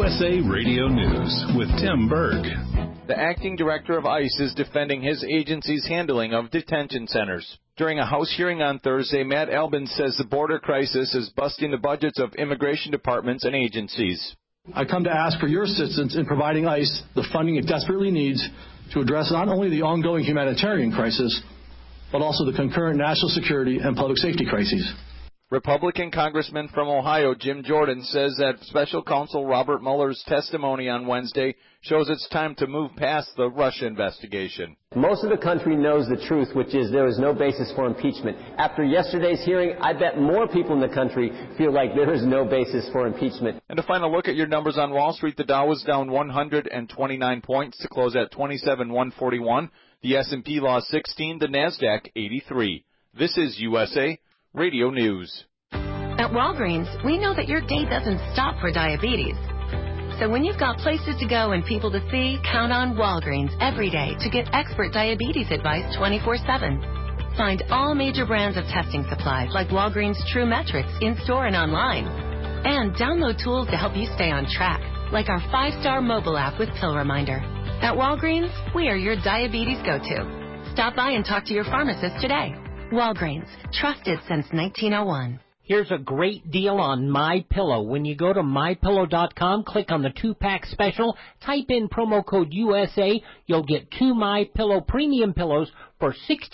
USA Radio News with Tim Berg. The acting director of ICE is defending his agency's handling of detention centers. During a House hearing on Thursday, Matt Albin says the border crisis is busting the budgets of immigration departments and agencies. I come to ask for your assistance in providing ICE the funding it desperately needs to address not only the ongoing humanitarian crisis, but also the concurrent national security and public safety crises. Republican Congressman from Ohio, Jim Jordan, says that Special Counsel Robert Mueller's testimony on Wednesday shows it's time to move past the Russia investigation. Most of the country knows the truth, which is there is no basis for impeachment. After yesterday's hearing, I bet more people in the country feel like there is no basis for impeachment. And to final look at your numbers on Wall Street, the Dow was down 129 points to close at 27,141. The S&P lost 16, the NASDAQ 83. This is USA Radio News. At Walgreens, we know that your day doesn't stop for diabetes. So when you've got places to go and people to see, count on Walgreens every day to get expert diabetes advice 24/7. Find all major brands of testing supplies like Walgreens True Metrics in-store and online. And download tools to help you stay on track, like our 5-star mobile app with Pill Reminder. At Walgreens, we are your diabetes go-to. Stop by and talk to your pharmacist today. Walgreens, trusted since 1901. Here's a great deal on MyPillow. When you go to MyPillow.com, click on the 2-pack special, type in promo code USA, you'll get 2 MyPillow premium pillows for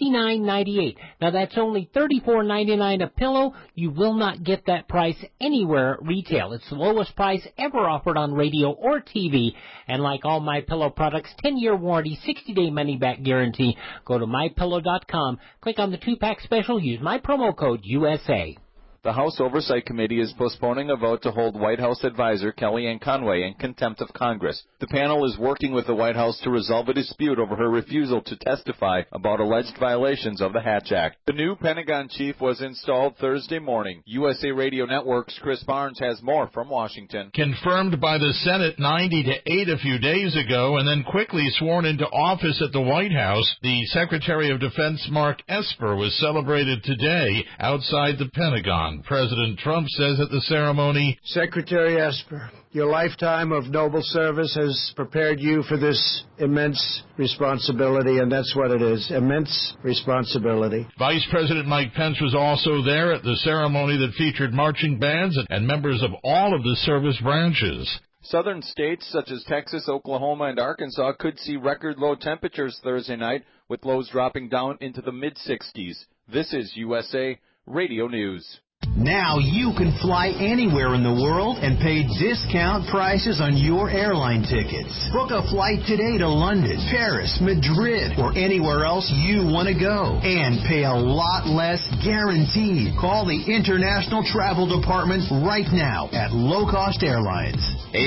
$69.98. Now that's only $34.99 a pillow. You will not get that price anywhere at retail. It's the lowest price ever offered on radio or TV. And like all MyPillow products, 10-year warranty, 60-day money-back guarantee. Go to MyPillow.com, click on the 2-pack special, use my promo code USA. The House Oversight Committee is postponing a vote to hold White House advisor Kellyanne Conway in contempt of Congress. The panel is working with the White House to resolve a dispute over her refusal to testify about alleged violations of the Hatch Act. The new Pentagon chief was installed Thursday morning. USA Radio Network's Chris Barnes has more from Washington. Confirmed by the Senate 90-8 a few days ago and then quickly sworn into office at the White House, the Secretary of Defense Mark Esper was celebrated today outside the Pentagon. President Trump says at the ceremony, Secretary Esper, your lifetime of noble service has prepared you for this immense responsibility, and that's what it is, immense responsibility. Vice President Mike Pence was also there at the ceremony that featured marching bands and members of all of the service branches. Southern states such as Texas, Oklahoma, and Arkansas could see record low temperatures Thursday night, with lows dropping down into the mid-60s. This is USA Radio News. Now you can fly anywhere in the world and pay discount prices on your airline tickets. Book a flight today to London, Paris, Madrid, or anywhere else you want to go. And pay a lot less guaranteed. Call the International Travel Department right now at Low Cost Airlines.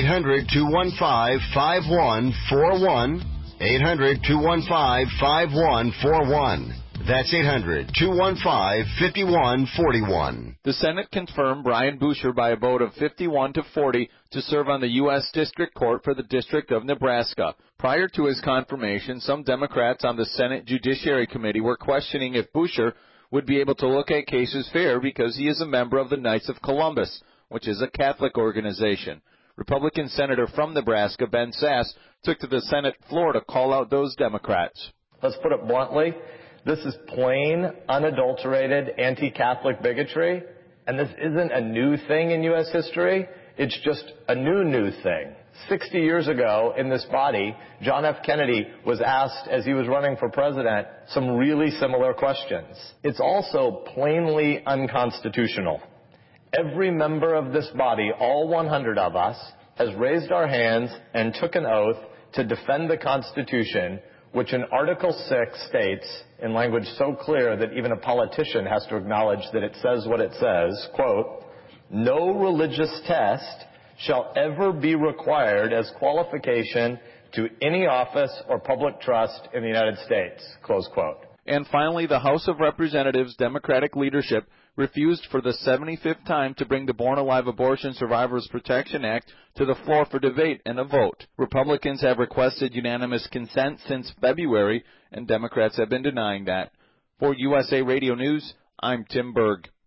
800-215-5141. 800-215-5141. That's 800-215-5141. The Senate confirmed Brian Boucher by a vote of 51-40 to serve on the U.S. District Court for the District of Nebraska. Prior to his confirmation, some Democrats on the Senate Judiciary Committee were questioning if Boucher would be able to look at cases fair because he is a member of the Knights of Columbus, which is a Catholic organization. Republican Senator from Nebraska, Ben Sasse, took to the Senate floor to call out those Democrats. Let's put it bluntly. This is plain, unadulterated anti-Catholic bigotry, and this isn't a new thing in U.S. history. It's just a new thing. 60 years ago in this body, John F. Kennedy was asked, as he was running for president, some really similar questions. It's also plainly unconstitutional. Every member of this body, all 100 of us, has raised our hands and took an oath to defend the Constitution, which in Article 6 states, in language so clear that even a politician has to acknowledge that it says what it says, quote, no religious test shall ever be required as qualification to any office or public trust in the United States, close quote. And finally, the House of Representatives Democratic leadership refused for the 75th time to bring the Born Alive Abortion Survivors Protection Act to the floor for debate and a vote. Republicans have requested unanimous consent since February, and Democrats have been denying that. For USA Radio News, I'm Tim Berg.